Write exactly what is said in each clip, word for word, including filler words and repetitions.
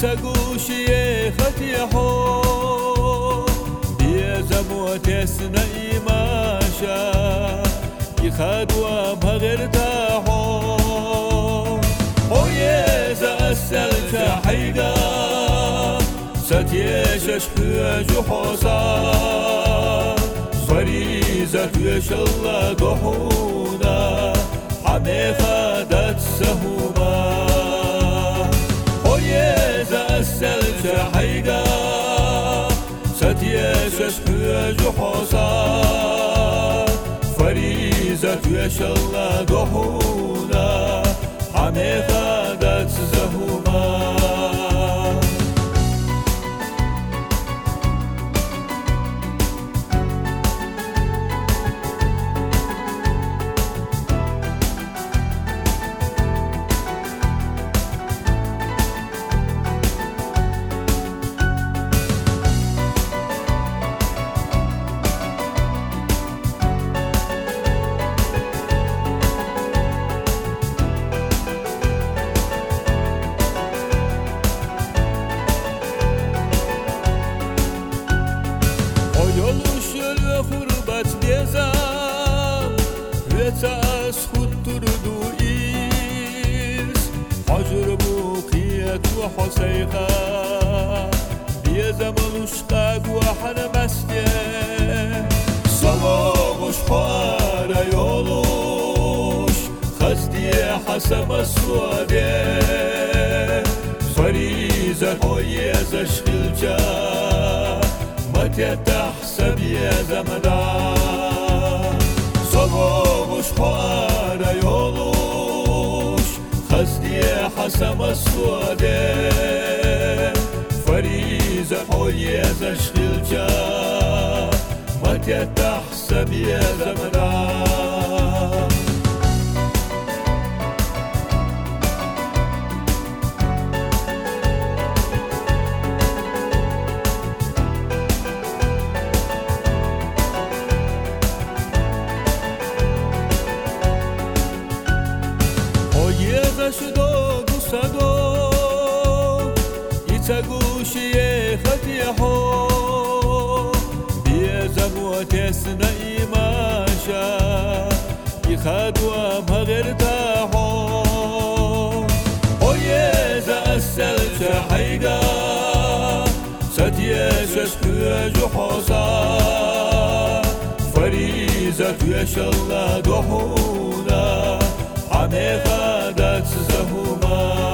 يتقوشي ختيحو بيزموت يسنئي ماشا يخادوا بغير تاحو ويزا السلك حيقا ستيشش حيج حوصا فريزة يش الله دحونا حميخة دات سهوما ويزا السلك حيقا ستيشش حيج حوصا فريزة يش الله دحونا حميخة دات سهوما غربت بيزام ويتاس خطردو إيس حجر بوقية وحسيقا بيزام الوشقاق وحن مسكين صلاغش حارة يولوش خزدي حسب السوادي فريزة ويزا شخلجا متى تحسب يا زمدان صبوش حارة يولوش خزدي حسب السوادي فريزة ويزا شخلجا متى تحسب يا زمدان شدو دوستدو يتقوشي ختيحو بيزموت يسنئي ماشا يخادوا بغير تاحو ويزا السلك حيقا ستيشش حيج حوصا فريزة يش الله دحونا حميخة دات سهوما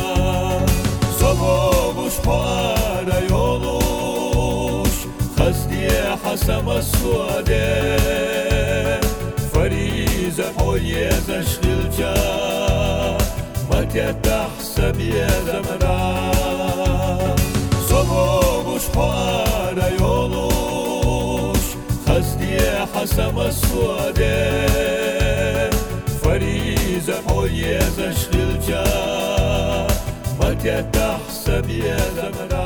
صبوش حارة يولوش خزدي حسب السوادي فريزة ويزا شخلجا متى تحسب يا زمدان صبوش حارة يولوش خزدي حسب السوادي فريزة ويزا شخلجا متى تحسب يا زمدان